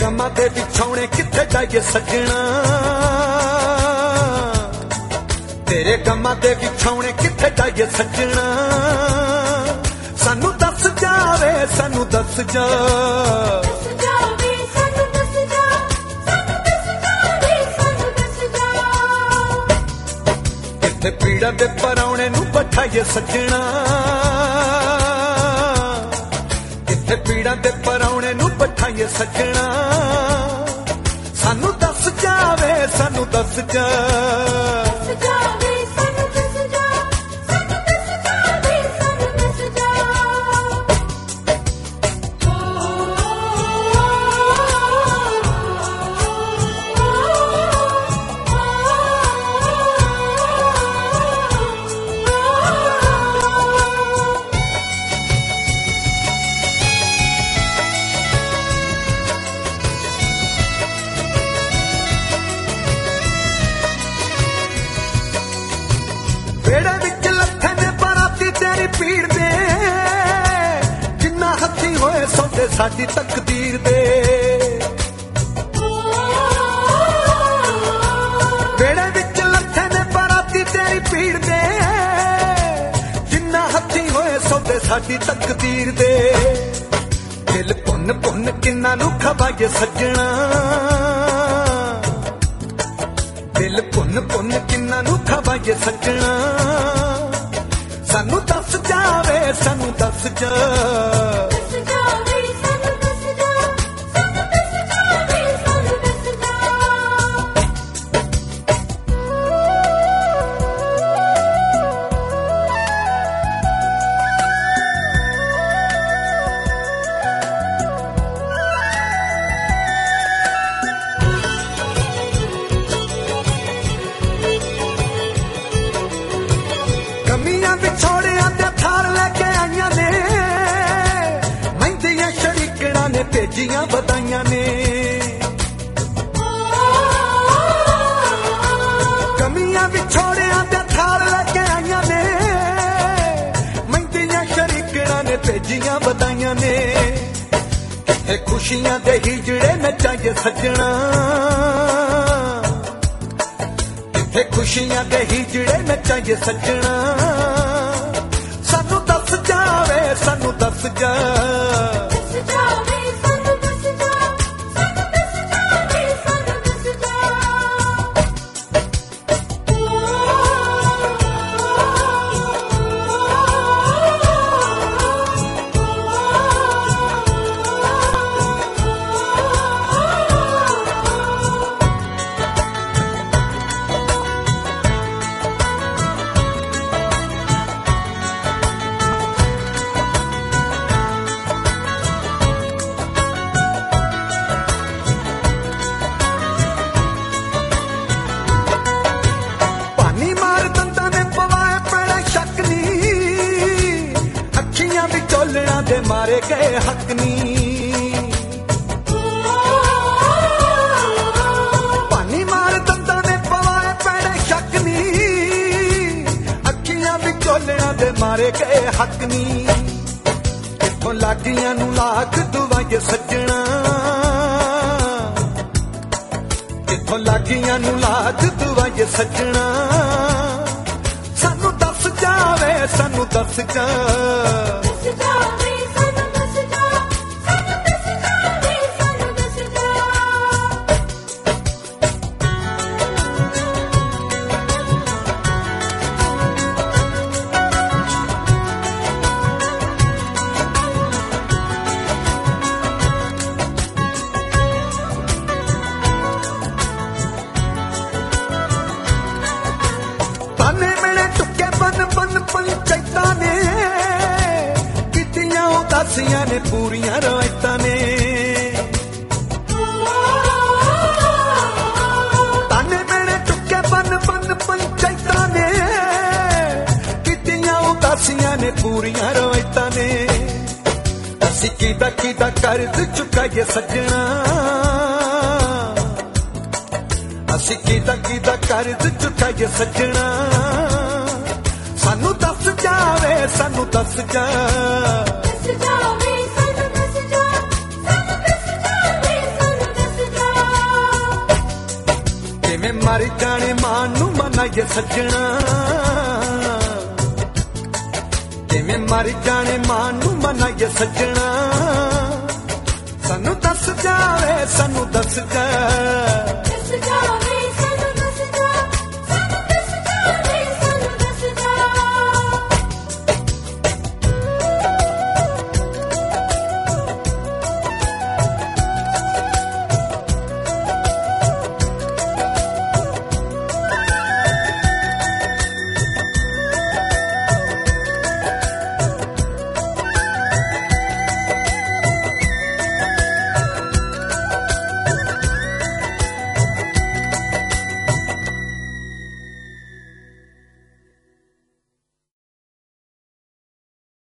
गमां दे विछौणे किथे जाइए सजना, तेरे गमां दे विछौणे किथे जाइए सजना, सानू दस जावे सानू दस जा, किथे पीड़ा दे परौणे नू बैठाइए सजना, किथे पीड़ा दे परौणे नू बैठाइए सजना, सानू दस जावे सानू दस जा। बेड़े विच लथे ने बराती तेरी पीड़ दे, जिन्ना हथी होए सौदे साडी तकदीर दे, बेड़े विच लथे ने बराती तेरी पीड़ दे, जिन्ना हथी होए सौदे साडी तकदीर दे, दिल पुन पुन किन्ना नू खवाइए सजना, दिल पुन पुन किन्ना नू खवाइए सजना, सानू दस जावे सानू दस जा। कमियां विछोड़ियां ते थार लेके आईयां ने, मेहंदियां शरीकड़ा ने भेजियां बधाइयां ने, कमियां विछोड़ियां ते थार लेके आईयां ने, मेहंदियां शरीकड़ा ने भेजियां बधाइयां ने, किथे खुशियां दे हिजड़े नचाइए सजना, किथे खुशियां दे हिजड़े नचाइए सजना, सानू दस जावे सानू दस जा। विचोलना दे मारे गए हक नी, पानी मार दंदा ने पवाए पैड़े शक नी, अखियां विचोलना दे मारे गए हक नी, किथों लागियां नू लाख दुआइए सजना, किथों लागियां नू लाख दुआइए सजना, सानू दस जावे सानू दस जा। ताने मेरे टुके बन बन पंचायतां ने, कितियां उदासियां ने पूरियां रवायतां ने, ताने मेरे टुके बन बन पंचायतां ने, कितियां उदासियां ने पूरियां रवायतां ने, असी कीदा कर्ज चुकाइए सजना, असी कीदा कर्ज चुकाइए सजना, सानू दस जावे सानू दस जा। ਕਿਵੇਂ ਮਰ ਜਾਣੇ ਮਾਂ ਨੂੰ ਮਨਾਈਏ ਸੱਜਣਾ ਕਿਵੇਂ ਮਰ ਜਾਣੇ ਮਾਂ ਨੂੰ ਮਨਾਈਏ ਸੱਜਣਾ ਸਾਨੂੰ ਦੱਸ ਜਾਵੇ ਸਾਨੂੰ ਦੱਸ ਜਾ